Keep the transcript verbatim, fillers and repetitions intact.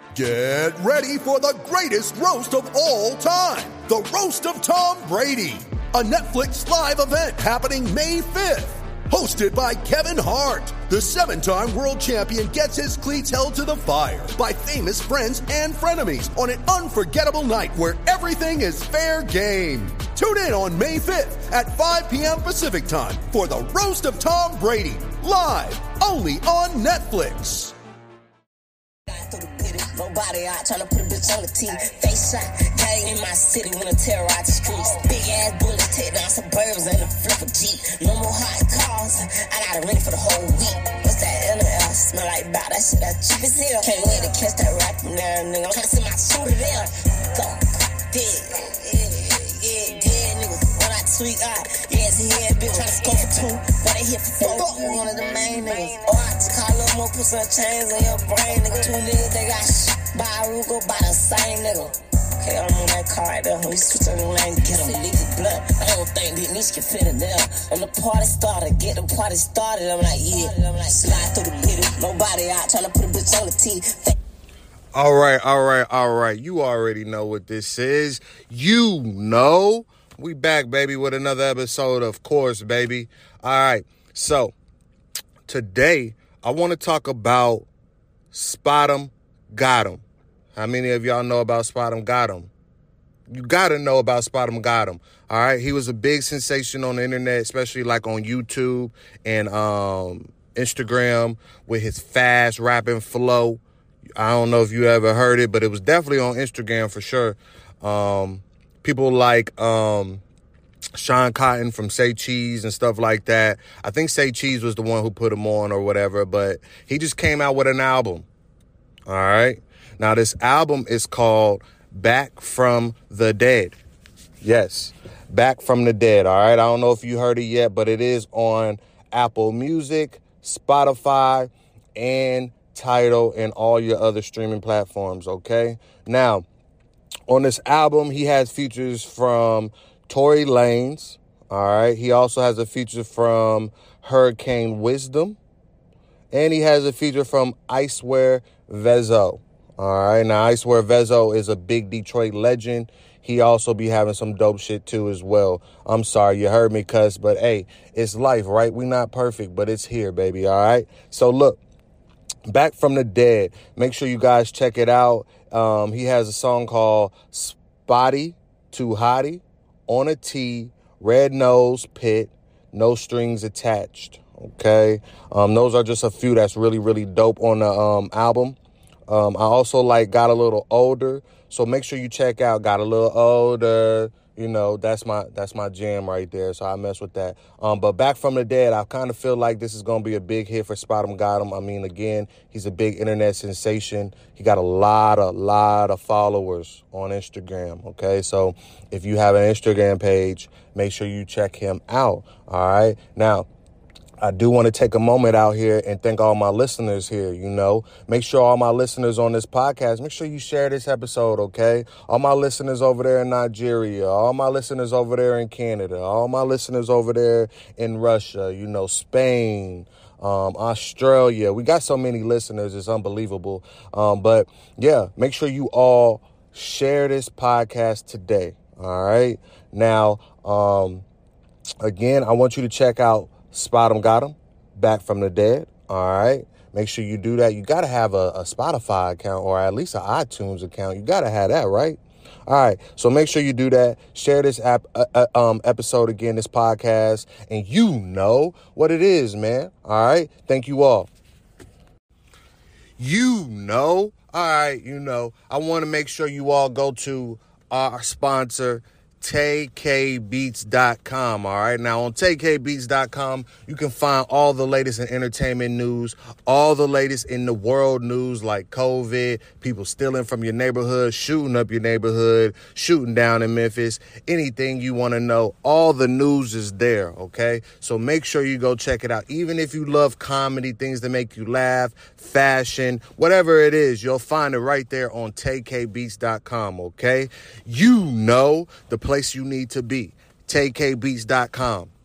Get ready for the greatest roast of all time, the Roast of Tom Brady, a Netflix live event happening May fifth. Hosted by Kevin Hart, the seven-time world champion gets his cleats held to the fire by famous friends and frenemies on an unforgettable night where everything is fair game. Tune in on May fifth at five p.m. Pacific time for the Roast of Tom Brady, live only on Netflix. Nobody out trying to put a bitch on the team. Face shot, gang in my city when I terrorize the streets. Big ass bullets take down suburbs and a flip a Jeep. No more hot cars, I got a ring for the whole week. What's that N L? Smell like bow, that shit that cheap as hell. Can't wait to catch that rap from there, nigga. I'm trying to see my shooter there. Go, dead, yeah, yeah, dead niggas. When I tweak out, yeah, it's a head bitch trying to score for two, but they hit for four. You one of the main niggas. Oh, I just call a little more, put some chains in your brain, nigga. Two niggas, they got shit. Buy a Ruger, buy the same nigga. Okay, I'm on that car right there. We switch on the lane, get him, leave his blood. I don't think that niche can fit in there. And the party started, get the party started. I'm like, yeah, I'm like, slide through the pity. Nobody out trying to put a bitch on the T. All right, all right, all right. You already know what this is. You know. We back, baby, with another episode, of course, baby. All right, so today I want to talk about Spot 'em, Got 'em. How many of y'all know about Spot 'em, Got 'em? You got to know about Spot 'em, Got 'em. All right. He was a big sensation on the internet, especially like on YouTube and um, Instagram with his fast rapping flow. I don't know if you ever heard it, but it was definitely on Instagram for sure. Um, people like um, Sean Cotton from Say Cheese and stuff like that. I think Say Cheese was the one who put him on or whatever, but he just came out with an album. All right. Now, this album is called Back from the Dead. Yes, Back from the Dead. All right. I don't know if you heard it yet, but it is on Apple Music, Spotify, and Tidal, and all your other streaming platforms. OK, now on this album, he has features from Tory Lanez. All right. He also has a feature from Hurricane Wisdom. And he has a feature from Icewear Vezo. All right. Now, Icewear Vezo is a big Detroit legend. He also be having some dope shit, too, as well. I'm sorry you heard me cuss, but, hey, it's life, right? We not perfect, but it's here, baby. All right. So, look, Back from the Dead. Make sure you guys check it out. Um, he has a song called Spotty Too Hottie, On a T, Red Nose Pit, No Strings Attached. Okay, um, those are just a few that's really, really dope on the um, album. Um, I also like Got a Little Older, so make sure you check out Got a Little Older. You know, that's my that's my jam right there, so I mess with that. Um, but Back from the Dead, I kind of feel like this is going to be a big hit for Spot 'em, Got 'em. I mean, again, he's a big internet sensation. He got a lot, a lot of followers on Instagram, okay? So if you have an Instagram page, make sure you check him out, all right? Now, I do want to take a moment out here and thank all my listeners here, you know. Make sure all my listeners on this podcast, make sure you share this episode, okay? All my listeners over there in Nigeria, all my listeners over there in Canada, all my listeners over there in Russia, you know, Spain, um, Australia. We got so many listeners, it's unbelievable. Um, but, yeah, make sure you all share this podcast today, all right? Now, um, again, I want you to check out Spot 'em, Got 'em, Back from the Dead. All right. Make sure you do that. You got to have a, a Spotify account or at least an iTunes account. You got to have that, right? All right. So make sure you do that. Share this app, uh, uh, um, episode again, this podcast, and you know what it is, man. All right. Thank you all. You know. All right. You know, I want to make sure you all go to our sponsor, Tay K Beats dot com. All right. Now on Tay K Beats dot com, you can find all the latest in entertainment news, all the latest in the world news like COVID, people stealing from your neighborhood, shooting up your neighborhood, shooting down in Memphis, anything you want to know. All the news is there. OK, so make sure you go check it out. Even if you love comedy, things that make you laugh, fashion, whatever it is, you'll find it right there on Tay K Beats dot com. OK, you know the place you need to be. Tay K Beats dot com.